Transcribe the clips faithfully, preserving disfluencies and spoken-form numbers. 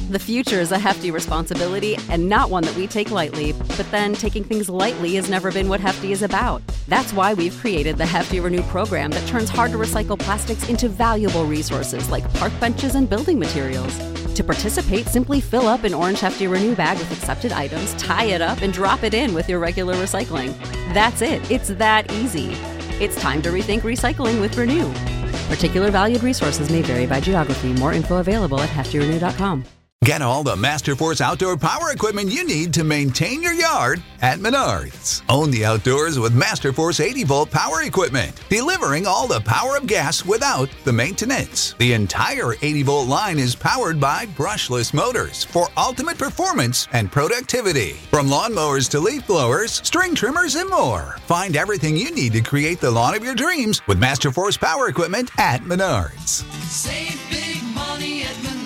The future is a hefty responsibility and not one that we take lightly, but then taking things lightly has never been what Hefty is about. That's why we've created the Hefty Renew program that turns hard-to-recycle plastics into valuable resources like park benches and building materials. To participate, simply fill up an orange Hefty Renew bag with accepted items, tie it up, and drop it in with your regular recycling. That's it. It's that easy. It's time to rethink recycling with Renew. Particular valued resources may vary by geography. More info available at hefty renew dot com. Get all the Masterforce outdoor power equipment you need to maintain your yard at Menards. Own the outdoors with Masterforce eighty volt power equipment, delivering all the power of gas without the maintenance. The entire eighty volt line is powered by brushless motors for ultimate performance and productivity. From lawnmowers to leaf blowers, string trimmers, and more. Find everything you need to create the lawn of your dreams with Masterforce power equipment at Menards. Save big money at Menards.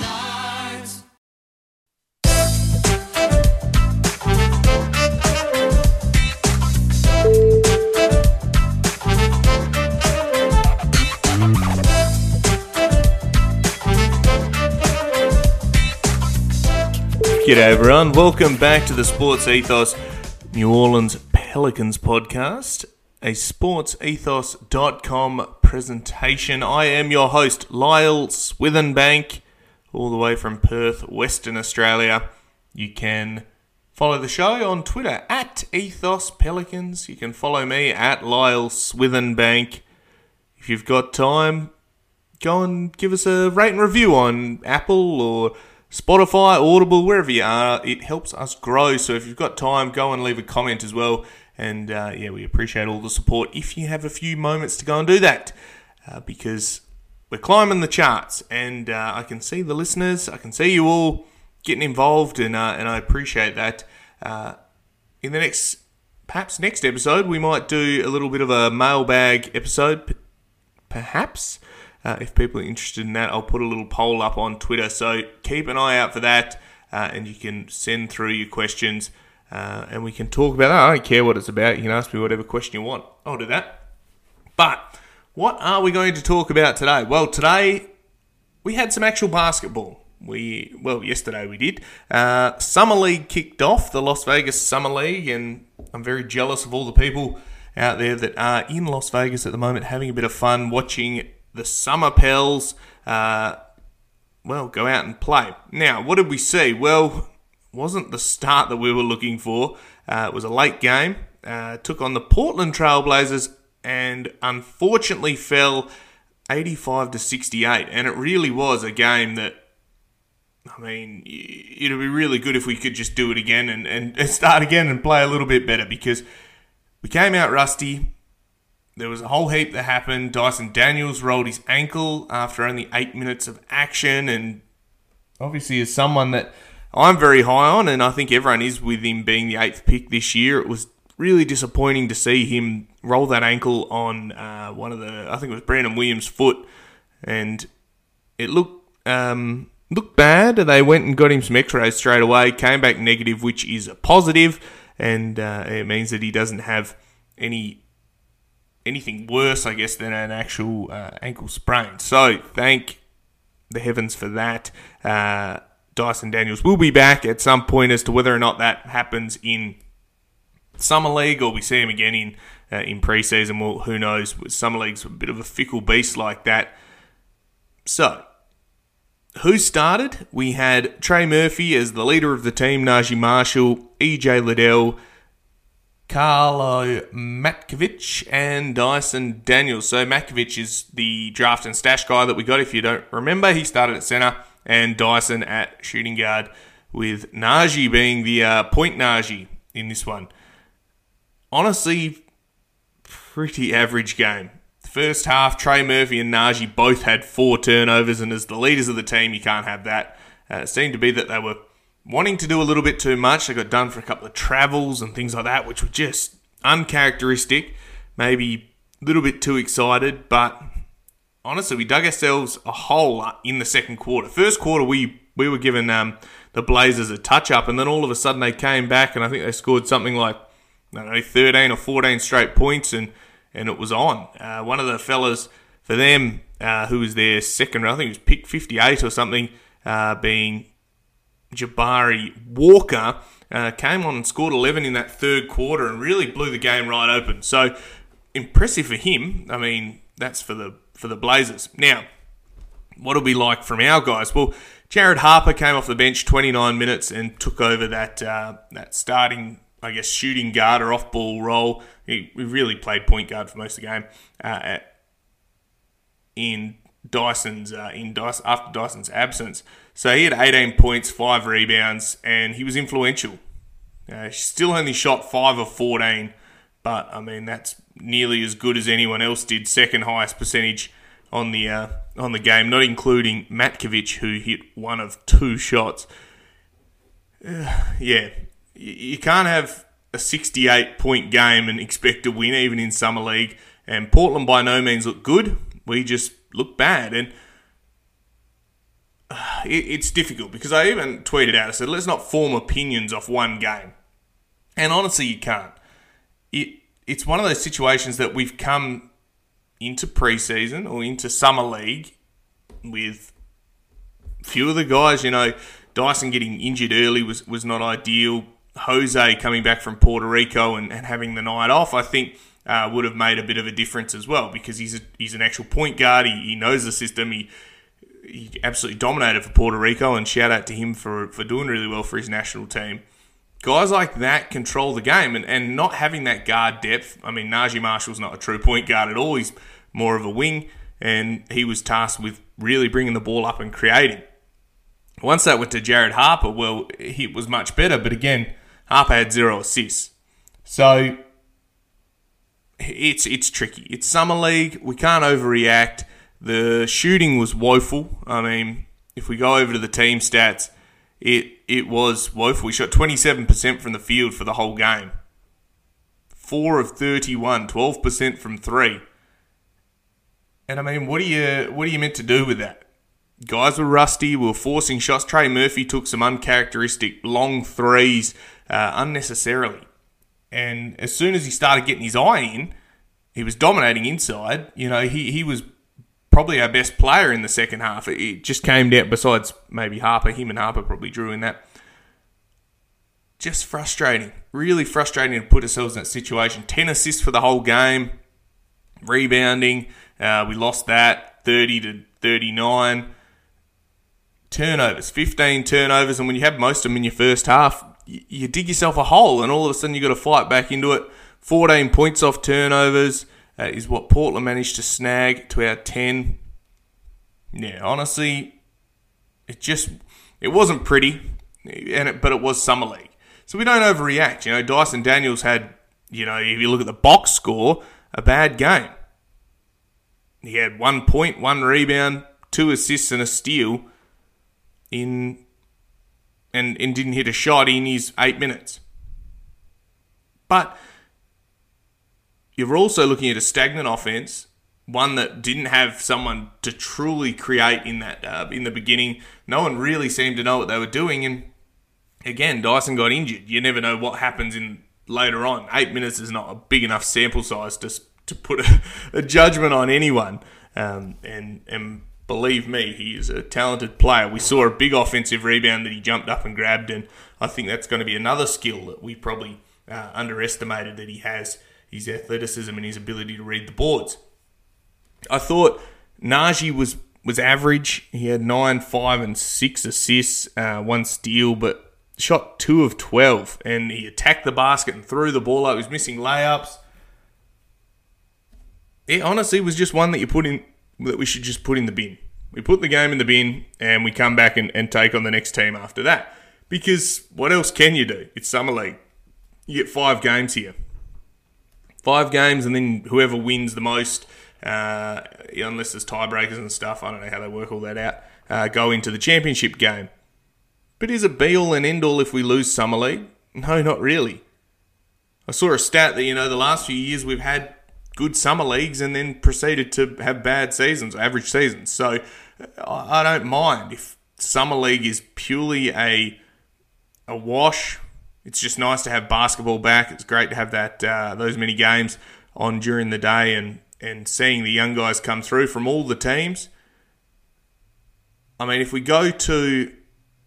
G'day everyone, welcome back to the Sports Ethos New Orleans Pelicans podcast, a sports ethos dot com presentation. I am your host, Lyle Swithenbank, all the way from Perth, Western Australia. You can follow the show on Twitter, at Ethos Pelicans. You can follow me, at Lyle Swithenbank. If you've got time, go and give us a rate and review on Apple or Spotify, Audible, wherever you are. It helps us grow. So if you've got time, go and leave a comment as well. And uh, yeah, we appreciate all the support if you have a few moments to go and do that. Uh, because we're climbing the charts. And uh, I can see the listeners. I can see you all getting involved. And, uh, and I appreciate that. Uh, in the next, perhaps next episode, we might do a little bit of a mailbag episode. P- perhaps. Uh, if people are interested in that, I'll put a little poll up on Twitter. So keep an eye out for that, uh, and you can send through your questions, uh, and we can talk about that. I don't care what it's about. You can ask me whatever question you want. I'll do that. But what are we going to talk about today? Well, today we had some actual basketball. We Well, yesterday we did. Uh, Summer League kicked off, the Las Vegas Summer League, and I'm very jealous of all the people out there that are in Las Vegas at the moment having a bit of fun watching the Summer Pels, uh, well, go out and play. Now, what did we see? Well, it wasn't the start that we were looking for. Uh, it was a late game. Uh, took on the Portland Trailblazers and unfortunately fell eighty-five to sixty-eight. And it really was a game that, I mean, it'd be really good if we could just do it again and, and start again and play a little bit better, because we came out rusty. There was a whole heap that happened. Dyson Daniels rolled his ankle after only eight minutes of action, and obviously as someone that I'm very high on, and I think everyone is with him being the eighth pick this year, it was really disappointing to see him roll that ankle on uh, one of the, I think it was Brandon Williams' foot, and it looked um, looked bad. They went and got him some x-rays straight away, came back negative, which is a positive, and uh, it means that he doesn't have any anything worse, I guess, than an actual uh, ankle sprain. So, thank the heavens for that. Uh, Dyson Daniels will be back at some point. As to whether or not that happens in Summer League or we see him again in uh, in preseason, well, who knows? Summer League's a bit of a fickle beast like that. So, who started? We had Trey Murphy as the leader of the team, Najee Marshall, E J Liddell, Carlo Matkovic, and Dyson Daniels. So Matkovic is the draft and stash guy that we got, if you don't remember. He started at centre, and Dyson at shooting guard, with Najee being the uh, point Najee in this one. Honestly, pretty average game. First half, Trey Murphy and Najee both had four turnovers, and as the leaders of the team, you can't have that. Uh, it seemed to be that they were wanting to do a little bit too much. They got done for a couple of travels and things like that, which were just uncharacteristic. Maybe a little bit too excited, but honestly, we dug ourselves a hole in the second quarter. First quarter, we, we were giving um, the Blazers a touch-up, and then all of a sudden they came back, and I think they scored something like, I don't know, thirteen or fourteen straight points, and, and it was on. Uh, one of the fellas for them, uh, who was their second round, I think it was pick fifty-eight or something, uh, being Jabari Walker uh, came on and scored eleven in that third quarter and really blew the game right open. So impressive for him. I mean, that's for the for the Blazers. Now, what it'll be like from our guys? Well, Jared Harper came off the bench twenty-nine minutes and took over that uh, that starting, I guess, shooting guard or off-ball role. He, he really played point guard for most of the game uh, at, in Dyson's uh, in Dyson, after Dyson's absence. So he had eighteen points, five rebounds, and he was influential. Uh, he still only shot five of fourteen, but I mean that's nearly as good as anyone else did. Second highest percentage on the uh, on the game, not including Matkovic, who hit one of two shots. Uh, yeah, you can't have a sixty-eight point game and expect to win, even in Summer League. And Portland by no means look good. We just look bad. And uh, it, it's difficult because I even tweeted out, I said, let's not form opinions off one game. And honestly, you can't. It It's one of those situations that we've come into preseason or into Summer League with a few of the guys, you know, Dyson getting injured early was, was not ideal. Jose coming back from Puerto Rico and, and having the night off, I think, uh, would have made a bit of a difference as well because he's a, he's an actual point guard. He, he knows the system. He he absolutely dominated for Puerto Rico, and shout out to him for, for doing really well for his national team. Guys like that control the game, and, and not having that guard depth. I mean, Najee Marshall's not a true point guard at all. He's more of a wing, and he was tasked with really bringing the ball up and creating. Once that went to Jared Harper, well, he was much better, but again, Harper had zero assists. So it's it's tricky. It's Summer League. We can't overreact. The shooting was woeful. I mean, if we go over to the team stats, it it was woeful. We shot twenty-seven percent from the field for the whole game. four of thirty-one, twelve percent from three. And I mean, what are you what are you meant to do with that? Guys were rusty. We were forcing shots. Trey Murphy took some uncharacteristic long threes uh, unnecessarily. And as soon as he started getting his eye in, he was dominating inside. You know, he, he was probably our best player in the second half. It, it just came down, besides maybe Harper, him and Harper probably drew in that. Just frustrating. Really frustrating to put ourselves in that situation. ten assists for the whole game. Rebounding. Uh, we lost that. thirty to thirty-nine. Turnovers. fifteen turnovers. And when you have most of them in your first half, you, you dig yourself a hole. And all of a sudden you've got to fight back into it. fourteen points off turnovers uh, is what Portland managed to snag to our ten. Yeah, honestly, it just, it wasn't pretty. And it, but it was Summer League. So we don't overreact. You know, Dyson Daniels had, you know, if you look at the box score, a bad game. He had one point, one rebound, two assists and a steal in and, and didn't hit a shot in his eight minutes. But you're also looking at a stagnant offense, one that didn't have someone to truly create in that uh, in the beginning. No one really seemed to know what they were doing, and again, Dyson got injured. You never know what happens in later on. Eight minutes is not a big enough sample size to to put a, a judgment on anyone. Um, and and believe me, he is a talented player. We saw a big offensive rebound that he jumped up and grabbed, and I think that's going to be another skill that we probably uh, underestimated that he has, his athleticism and his ability to read the boards. I thought Najee was, was average. He had nine, five, and six assists, uh, one steal, but shot two of twelve, and he attacked the basket and threw the ball out. He was missing layups. It honestly was just one that you put in, that we should just put in the bin. We put the game in the bin and we come back and, and take on the next team after that. Because what else can you do? It's Summer League. You get five games here. Five games, and then whoever wins the most, uh, unless there's tiebreakers and stuff, I don't know how they work all that out, uh, go into the championship game. But is it be all and end all if we lose Summer League? No, not really. I saw a stat that, you know, the last few years we've had good summer leagues and then proceeded to have bad seasons, average seasons. So I don't mind if summer league is purely a a wash. It's just nice to have basketball back. It's great to have that uh, those many games on during the day and, and seeing the young guys come through from all the teams. I mean, if we go to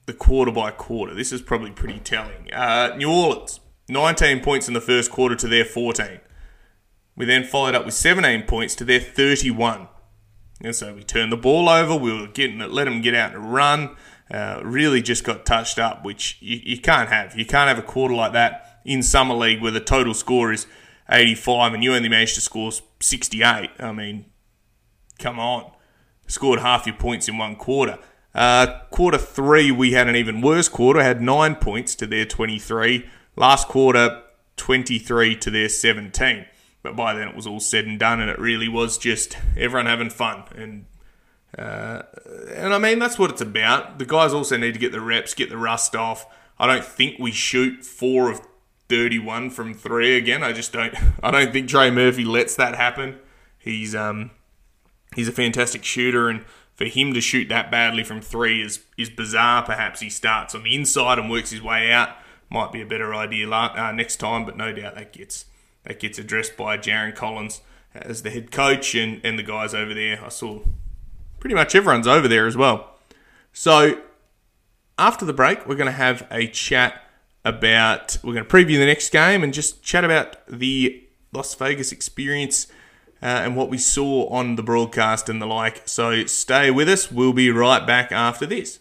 the quarter by quarter. This is probably pretty telling. Uh, New Orleans, nineteen points in the first quarter to their fourteen. We then followed up with seventeen points to their thirty-one. And so we turned the ball over. We were getting it, let them get out and run. Uh, really just got touched up, which you, you can't have. You can't have a quarter like that in Summer League where the total score is eighty-five and you only managed to score sixty-eight. I mean, come on. Scored half your points in one quarter. Uh, quarter three, we had an even worse quarter. Had nine points to their twenty-three. Last quarter, twenty-three to their seventeen. But by then it was all said and done, and it really was just everyone having fun. And uh, and I mean, that's what it's about. The guys also need to get the reps, get the rust off. I don't think we shoot four of thirty-one from three again. I just don't. I don't think Trey Murphy lets that happen. He's um he's a fantastic shooter, and for him to shoot that badly from three is is bizarre. Perhaps he starts on the inside and works his way out. Might be a better idea uh, next time, but no doubt that gets that gets addressed by Jaron Collins as the head coach and, and the guys over there. I saw pretty much everyone's over there as well. So after the break, we're going to have a chat about, we're going to preview the next game and just chat about the Las Vegas experience uh, and what we saw on the broadcast and the like. So stay with us. We'll be right back after this.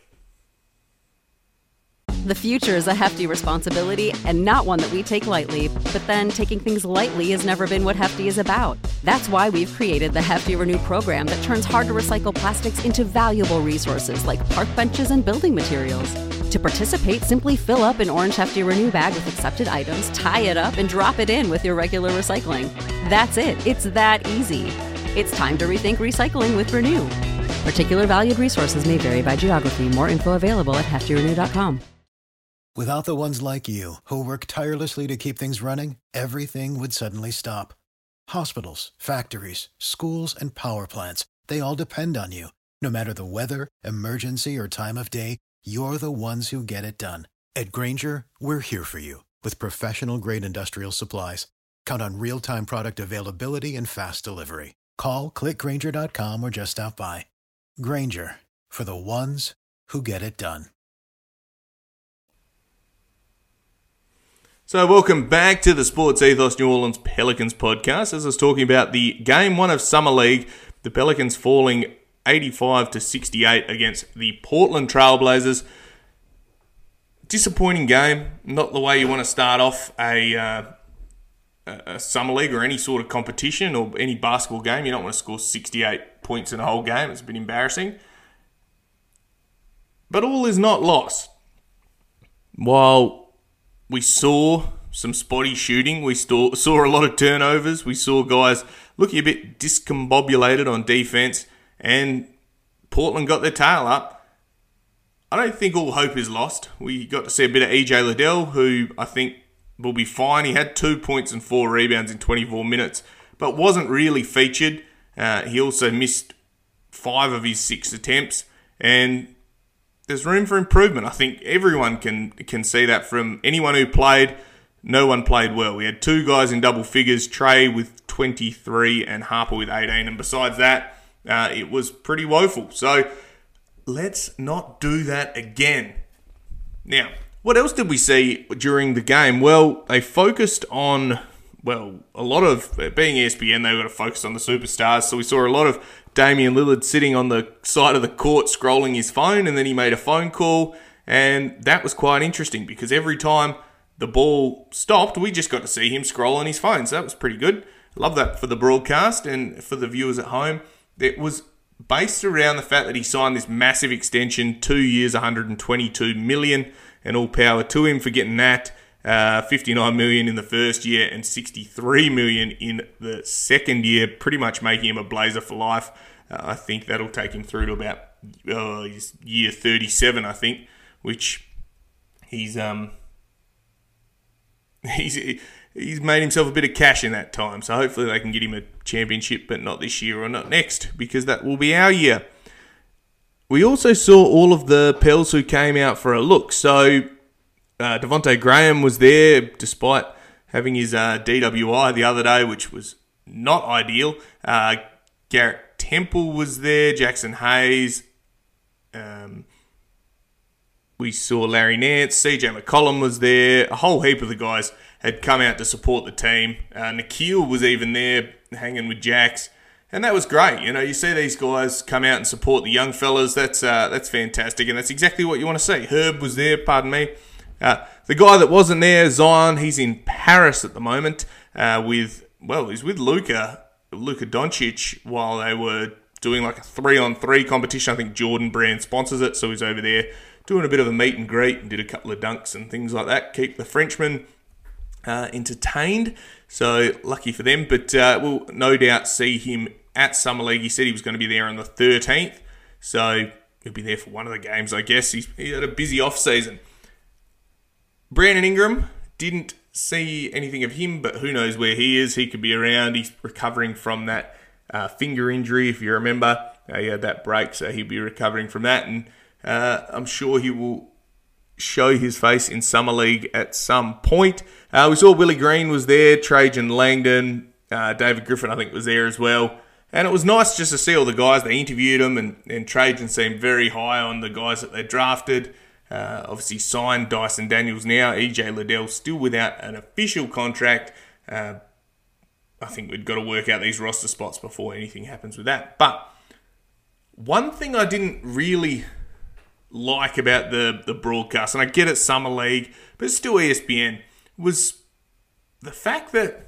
The future is a hefty responsibility and not one that we take lightly, but then taking things lightly has never been what Hefty is about. That's why we've created the Hefty Renew program that turns hard-to-recycle plastics into valuable resources like park benches and building materials. To participate, simply fill up an orange Hefty Renew bag with accepted items, tie it up, and drop it in with your regular recycling. That's it. It's that easy. It's time to rethink recycling with Renew. Particular valued resources may vary by geography. More info available at hefty renew dot com. Without the ones like you, who work tirelessly to keep things running, everything would suddenly stop. Hospitals, factories, schools, and power plants, they all depend on you. No matter the weather, emergency, or time of day, you're the ones who get it done. At Grainger, we're here for you with professional-grade industrial supplies. Count on real-time product availability and fast delivery. Call, click Grainger dot com, or just stop by. Grainger, for the ones who get it done. So welcome back to the Sports Ethos New Orleans Pelicans podcast. As I was talking about the game one of Summer League, the Pelicans falling eighty-five to sixty-eight against the Portland Trailblazers. Disappointing game. Not the way you want to start off a, uh, a Summer League or any sort of competition or any basketball game. You don't want to score sixty-eight points in a whole game. It's been embarrassing. But all is not lost. While we saw some spotty shooting. We saw, saw a lot of turnovers. We saw guys looking a bit discombobulated on defense, and Portland got their tail up. I don't think all hope is lost. We got to see a bit of E J Liddell, who I think will be fine. He had two points and four rebounds in twenty-four minutes, but wasn't really featured. Uh, he also missed five of his six attempts, and there's room for improvement. I think everyone can can see that from anyone who played. No one played well. We had two guys in double figures, Trey with twenty-three and Harper with eighteen. And besides that, uh, it was pretty woeful. So let's not do that again. Now, what else did we see during the game? Well, they focused on, well, a lot of, being E S P N, they got to focus on the superstars. So we saw a lot of Damian Lillard sitting on the side of the court scrolling his phone, and then he made a phone call, and that was quite interesting because every time the ball stopped, we just got to see him scroll on his phone, so that was pretty good. Love that for the broadcast and for the viewers at home. It was based around the fact that he signed this massive extension, two years, one hundred twenty-two million dollars, and all power to him for getting that. Uh, fifty-nine million dollars in the first year and sixty-three million dollars in the second year, pretty much making him a Blazer for life. Uh, I think that'll take him through to about uh, his year thirty-seven, I think, which he's um he's he's made himself a bit of cash in that time. So hopefully they can get him a championship, but not this year or not next, because that will be our year. We also saw all of the Pels who came out for a look. So Uh, Devontae Graham was there despite having his uh, D W I the other day, which was not ideal. Uh, Garrett Temple was there, Jackson Hayes, um, we saw Larry Nance, C J McCollum was there, a whole heap of the guys had come out to support the team. Uh, Nikhil was even there, hanging with Jax, and that was great. You know, you see these guys come out and support the young fellas. That's uh, that's fantastic, and that's exactly what you want to see. Herb was there, pardon me. Uh, the guy that wasn't there, Zion, he's in Paris at the moment uh, with, well, he's with Luka, Luka Doncic, while they were doing like a three-on-three competition. I think Jordan Brand sponsors it, so he's over there doing a bit of a meet and greet and did a couple of dunks and things like that. Keep the Frenchman uh, entertained, so lucky for them. But uh, we'll no doubt see him at Summer League. He said he was going to be there on the thirteenth, so he'll be there for one of the games, I guess. He's, he had a busy off-season. Brandon Ingram, didn't see anything of him, but who knows where he is. He could be around. He's recovering from that uh, finger injury, if you remember. Uh, he had that break, so he'll be recovering from that, and uh, I'm sure he will show his face in Summer League at some point. Uh, we saw Willie Green was there, Trajan Langdon, uh, David Griffin I think was there as well. And it was nice just to see all the guys. They interviewed them, and, and Trajan seemed very high on the guys that they drafted. Uh, obviously signed Dyson Daniels now. E J Liddell still without an official contract. Uh, I think we've got to work out these roster spots before anything happens with that. But one thing I didn't really like about the, the broadcast, and I get it, Summer League, but it's still E S P N, was the fact that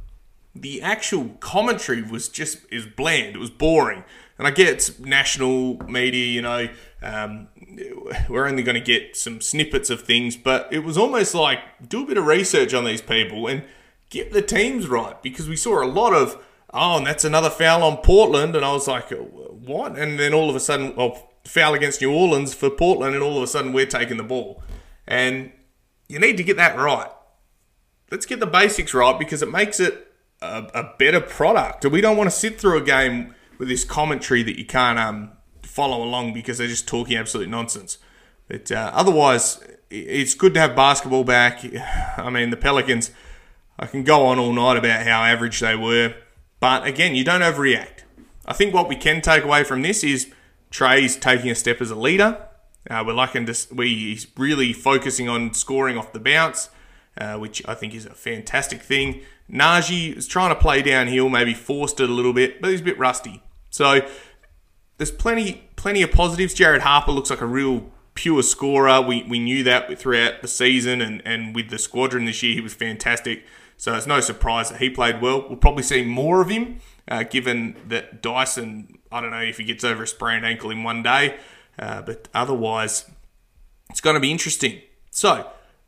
the actual commentary was just is bland. It was boring. And I get it's national media, you know, um, we're only going to get some snippets of things, but it was almost like do a bit of research on these people and get the teams right, because we saw a lot of, oh, and that's another foul on Portland, and I was like, what? And then all of a sudden, well, foul against New Orleans for Portland, and all of a sudden we're taking the ball. And you need to get that right. Let's get the basics right, because it makes it a, a better product. We don't want to sit through a game with this commentary that you can't um, follow along because they're just talking absolute nonsense. But uh, otherwise, it's good to have basketball back. I mean, the Pelicans, I can go on all night about how average they were. But again, you don't overreact. I think what we can take away from this is Trey's taking a step as a leader. Uh, we're liking to, we're really focusing on scoring off the bounce, uh, which I think is a fantastic thing. Najee is trying to play downhill, maybe forced it a little bit, but he's a bit rusty. So there's plenty plenty of positives. Jared Harper looks like a real pure scorer. We we knew that throughout the season, and, and with the squadron this year, he was fantastic. So it's no surprise that he played well. We'll probably see more of him, uh, given that Dyson, I don't know if he gets over a sprained ankle in one day, uh, but otherwise, it's going to be interesting. So,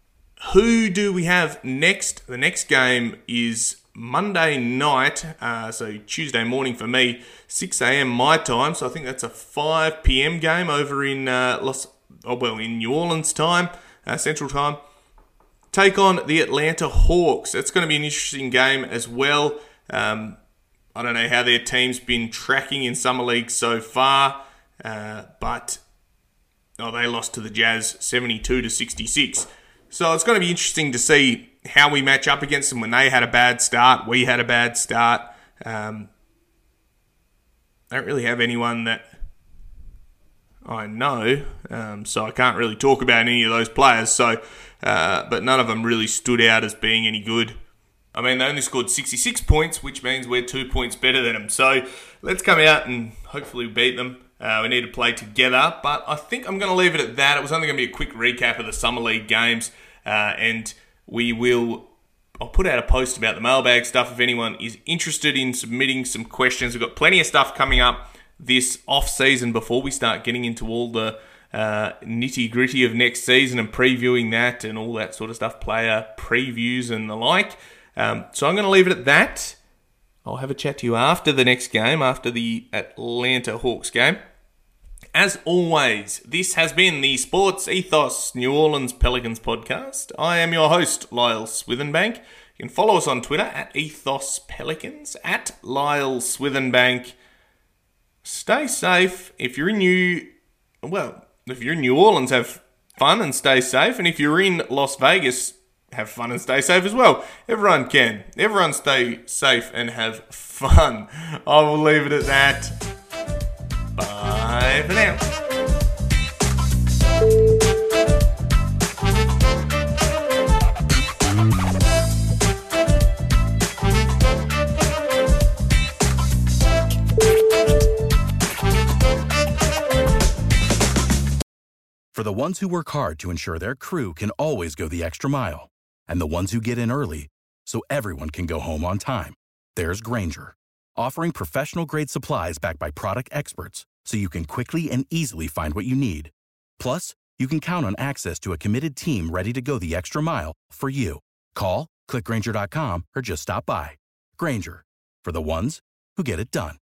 who do we have next? The next game is Monday night, uh, so Tuesday morning for me, six a.m. my time. So I think that's a five p.m. game over in uh, Los, oh well, in New Orleans time, uh, Central Time. Take on the Atlanta Hawks. It's going to be an interesting game as well. Um, I don't know how their team's been tracking in Summer League so far, uh, but oh, they lost to the Jazz seventy-two to sixty-six. So it's going to be interesting to see how we match up against them when they had a bad start. We had a bad start. Um, I don't really have anyone that I know, um, so I can't really talk about any of those players. So, uh, but none of them really stood out as being any good. I mean, they only scored sixty-six points, which means we're two points better than them. So let's come out and hopefully beat them. Uh, we need to play together, but I think I'm going to leave it at that. It was only going to be a quick recap of the Summer League games, uh, and we will, I'll put out a post about the mailbag stuff if anyone is interested in submitting some questions. We've got plenty of stuff coming up this off-season before we start getting into all the uh, nitty-gritty of next season and previewing that and all that sort of stuff, player previews and the like. Um, so I'm going to leave it at that. I'll have a chat to you after the next game, after the Atlanta Hawks game. As always, this has been the Sports Ethos New Orleans Pelicans podcast. I am your host, Lyle Swithenbank. You can follow us on Twitter at Ethos Pelicans, at Lyle Swithenbank. Stay safe. If you're in New, well, if you're in New Orleans, have fun and stay safe. And if you're in Las Vegas, have fun and stay safe as well. Everyone can. Everyone stay safe and have fun. I will leave it at that. Bye for now. ones who work hard to ensure their crew can always go the extra mile. And the ones who get in early so everyone can go home on time. There's Grainger, offering professional-grade supplies backed by product experts so you can quickly and easily find what you need. Plus, you can count on access to a committed team ready to go the extra mile for you. Call, click Grainger dot com, or just stop by. Grainger, for the ones who get it done.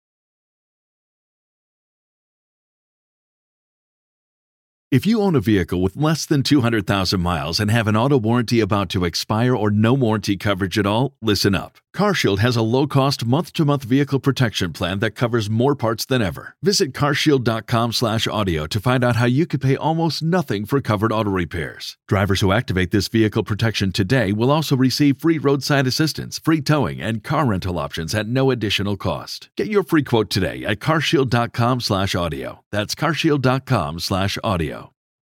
If you own a vehicle with less than two hundred thousand miles and have an auto warranty about to expire or no warranty coverage at all, listen up. CarShield has a low-cost month-to-month vehicle protection plan that covers more parts than ever. Visit carshield dot com slash audio to find out how you could pay almost nothing for covered auto repairs. Drivers who activate this vehicle protection today will also receive free roadside assistance, free towing, and car rental options at no additional cost. Get your free quote today at carshield dot com slash audio. That's carshield dot com slash audio.